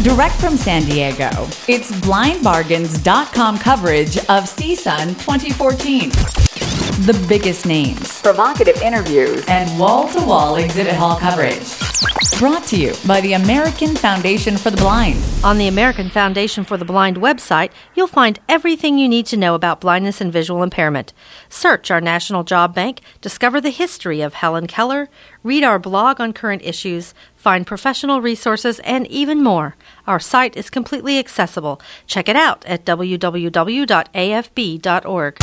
Direct from San Diego, it's blindbargains.com coverage of CSUN 2014. The biggest names, provocative interviews, and wall-to-wall exhibit hall coverage. Brought to you by the American Foundation for the Blind. On the American Foundation for the Blind website, you'll find everything you need to know about blindness and visual impairment. Search our National Job Bank, discover the history of Helen Keller, read our blog on current issues, find professional resources, and even more. Our site is completely accessible. Check it out at www.afb.org.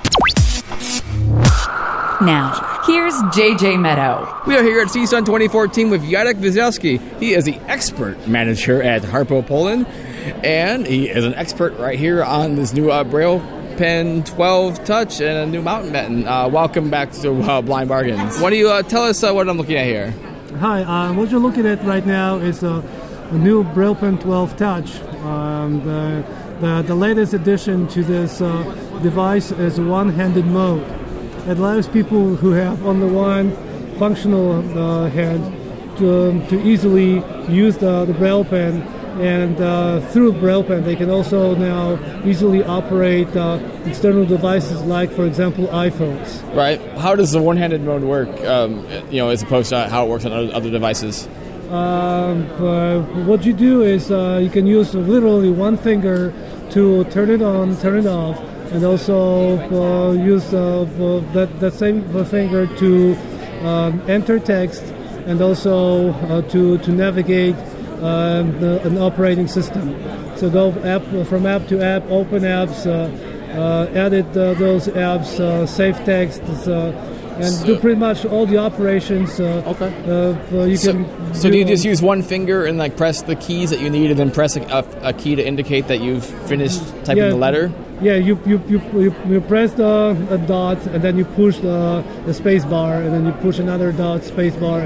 Now, here's JJ Meadow. We are here at CSUN 2014 with Jacek Wieselski. He is the expert manager at Harpo Poland, and he is an expert right here on this new Braille Pen 12 Touch and a new Mountain Batten. Welcome back to Blind Bargains. Why don't you tell us what I'm looking at here? Hi, what you're looking at right now is a new Braille Pen 12 Touch. The latest addition to this device is one-handed mode. It allows people who have only one functional hand to easily use the Braille Pen, and through Braille Pen they can also now easily operate external devices like, for example, iPhones. Right. How does the one-handed mode work, as opposed to how it works on other devices? What you do is you can use literally one finger to turn it on, turn it off, and also use that same finger to enter text and also to navigate an operating system. So go from app to app, open apps, edit those apps, save text, and do pretty much all the operations. Okay. So do you just use one finger and press the keys that you need, and then press a key to indicate that you've finished typing the letter? Yeah, you press a dot, and then you push the space bar, and then you push another dot, space bar,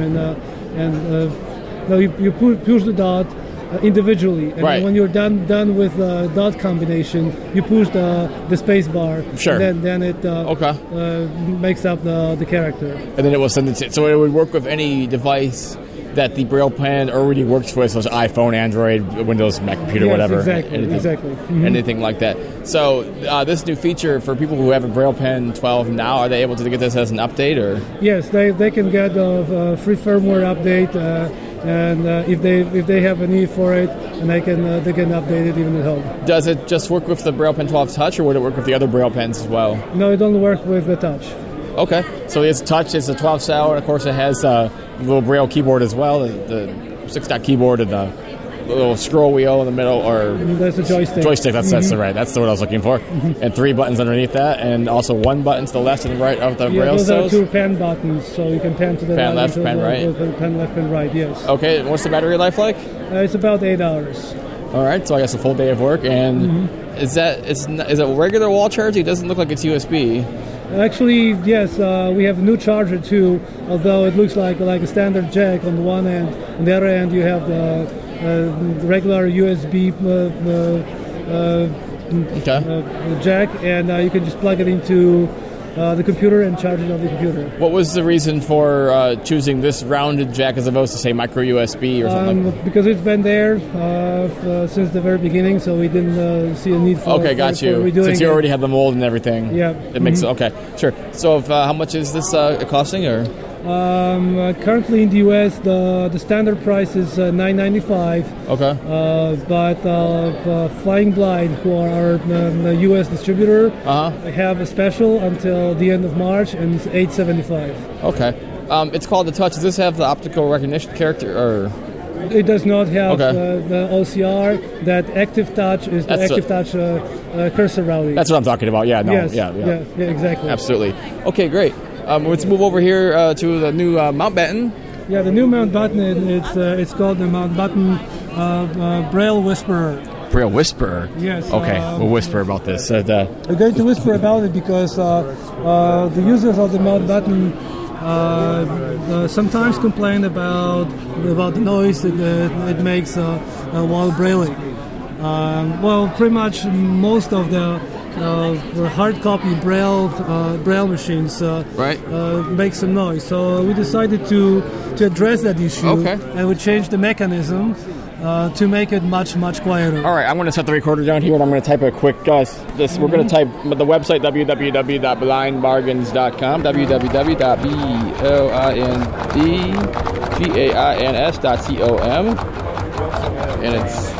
you push the dot individually, and right. then when you're done with the dot combination, you push the space bar. Sure. And then it makes up the character. And then it will send it. So it would work with any device that the Braille Pen already works with, so it's iPhone, Android, Windows, Mac computer, yes, whatever. Exactly. Mm-hmm. Anything like that. So this new feature for people who have a Braille Pen 12 now, are they able to get this as an update, or? Yes, they can get a free firmware update, and if they have a need for it, and they can update it even at home. Does it just work with the Braille Pen 12 Touch, or would it work with the other Braille Pens as well? No, it only works with the Touch. Okay, so it's Touch, it's a 12 cell, and of course it has a little Braille keyboard as well, the 6-dot keyboard and the little scroll wheel in the middle, or that's a joystick. That's right. That's the word I was looking for. Mm-hmm. And 3 buttons underneath that, and also 1 button to the left and right of the Braille those cells. are 2 pen buttons, so you can pen to the pen left, pen right. Pen left, pen right. Yes. Okay. What's the battery life like? It's about 8 hours. All right. So I guess a full day of work, and is it regular wall charging? It doesn't look like it's USB. Actually, yes, we have a new charger too, although it looks like a standard jack on the one end. On the other end, you have the regular USB jack, and you can just plug it into the computer and charge it on the computer. What was the reason for choosing this rounded jack as opposed to, say, micro USB or something? Because it's been there since the very beginning, so we didn't see a need for Okay, got you. Since you already have the mold and everything. Yeah. It makes okay, sure. So how much is this costing, or? Currently in the U.S., the standard price is $9.95. Okay. But Flying Blind, who are the U.S. distributor, have a special until the end of March, and it's $8.75. Okay. It's called the Touch. Does this have the optical recognition character, or? It does not have the OCR. That Active Touch is the Active Touch cursor routing. That's what I'm talking about. Yeah. No. Yes. Yeah. Exactly. Absolutely. Okay. Great. Let's move over here to the new Mount Batten. Yeah, the new Mount Batten, it's called the Mount Batten Braille Whisperer. Braille Whisperer? Yes. Okay, we'll whisper about this. We're going to whisper about it because the users of the Mount Batten sometimes complain about the noise it makes while brailing. Well, pretty much most of the hard copy braille machines make some noise. So we decided to address that issue, and we changed the mechanism to make it much quieter. All right, I'm going to set the recorder down here, and I'm going to type a quick we're going to type the website www.blindbargains.com, www.blindbargains.com, and it's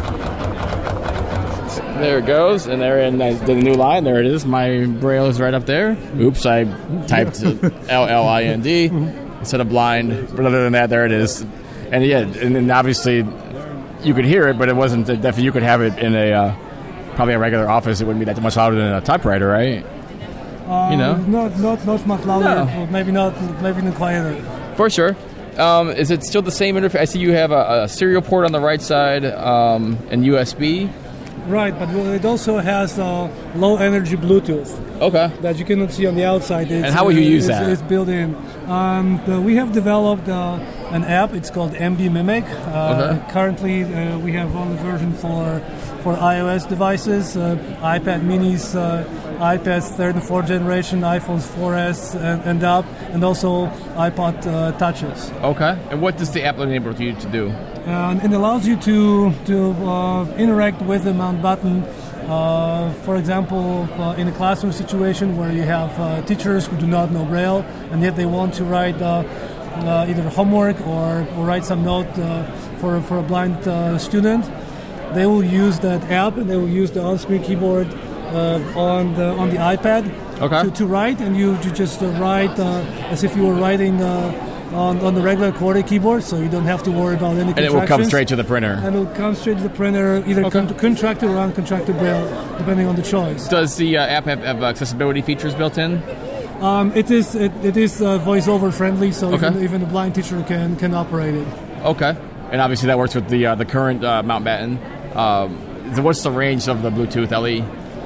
there it goes, and there in the new line, there it is. My braille is right up there. Oops, I typed LLIND instead of blind, but other than that, there it is. And yeah, and then obviously you could hear it, but it wasn't definitely. You could have it in a probably a regular office. It wouldn't be that much louder than a typewriter, right? Not much louder. No. Maybe not quieter. For sure. Is it still the same interface? I see you have a serial port on the right side and USB. Right, but it also has low energy Bluetooth. Okay. That you cannot see on the outside. And how will you use that? It's built in. We have developed an app. It's called MB Mimic. Currently, we have one version for iOS devices, iPad minis, iPads 3rd and 4th generation, iPhones 4S and up, and also iPod Touches. Okay. And what does the app enable you to do? It allows you to interact with the mount button. For example, in a classroom situation where you have teachers who do not know Braille, and yet they want to write either homework or write some note for a blind student, they will use that app, and they will use the on-screen keyboard on the iPad to write, and you just write as if you were writing on the regular QWERTY keyboard, so you don't have to worry about any contractions. And it will come straight to the printer. And it will come straight to the printer, either contracted or uncontracted Braille, depending on the choice. Does the app have accessibility features built in? It is voice-over friendly, so even a blind teacher can operate it. Okay. And obviously that works with the current Mountbatten. So what's the range of the Bluetooth LE?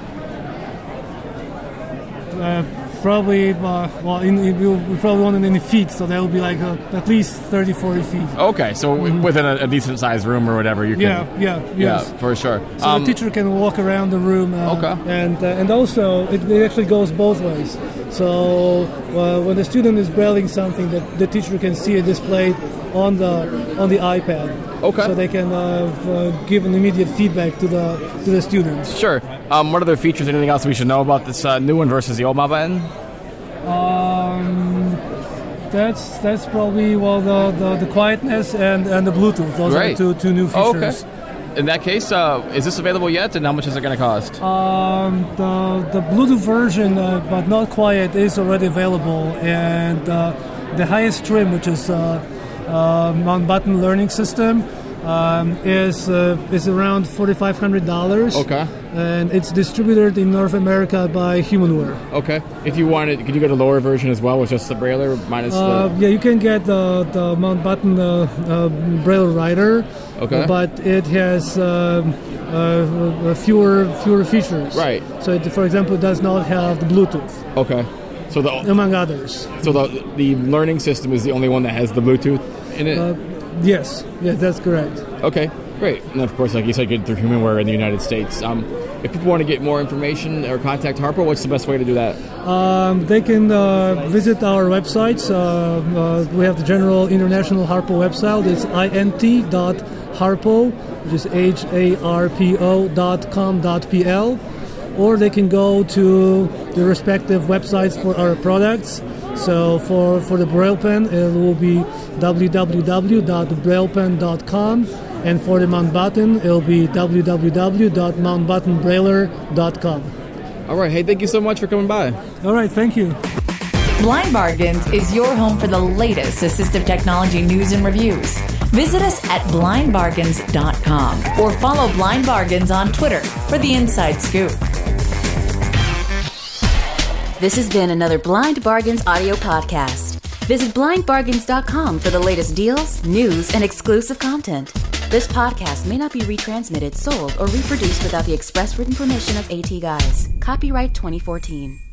Probably, we probably want it in feet, so that would be like at least 30, 40 feet. Okay, so within a decent-sized room or whatever, you can... Yeah, for sure. So the teacher can walk around the room, and also it actually goes both ways. So when the student is brailing something, the teacher can see it displayed on the iPad. Okay. So they can give an immediate feedback to the students. Sure. What other features, anything else we should know about this new one versus the old Mountbatten? That's probably the quietness and the Bluetooth. Those are the two new features. Okay. In that case, is this available yet, and how much is it going to cost? The Bluetooth version, but not quiet, is already available, and the highest trim, which is Mountbatten Learning System, is around $4,500. Okay. And it's distributed in North America by Humanware. Okay. If you wanted, could you get a lower version as well with just the Brailler minus the... Yeah, you can get the Mountbatten Braille Writer. Okay. But it has fewer features. Right. So it, for example, it does not have the Bluetooth. Okay. So among others. So the learning system is the only one that has the Bluetooth in it? Yes, that's correct. Okay, great. And of course, like you said, get through Humanware in the United States. If people want to get more information or contact Harpo, what's the best way to do that? They can visit our websites. We have the general international Harpo website. It's int.harpo, which is harpo.com.pl. Or they can go to the respective websites for our products. So for the Braille Pen, it will be www.braillepen.com, and for the Mountbatten, it will be www.mountbattenbrailer.com. All right. Hey, thank you so much for coming by. All right. Thank you. Blind Bargains is your home for the latest assistive technology news and reviews. Visit us at blindbargains.com or follow Blind Bargains on Twitter for the inside scoop. This has been another Blind Bargains audio podcast. Visit blindbargains.com for the latest deals, news, and exclusive content. This podcast may not be retransmitted, sold, or reproduced without the express written permission of AT Guys. Copyright 2014.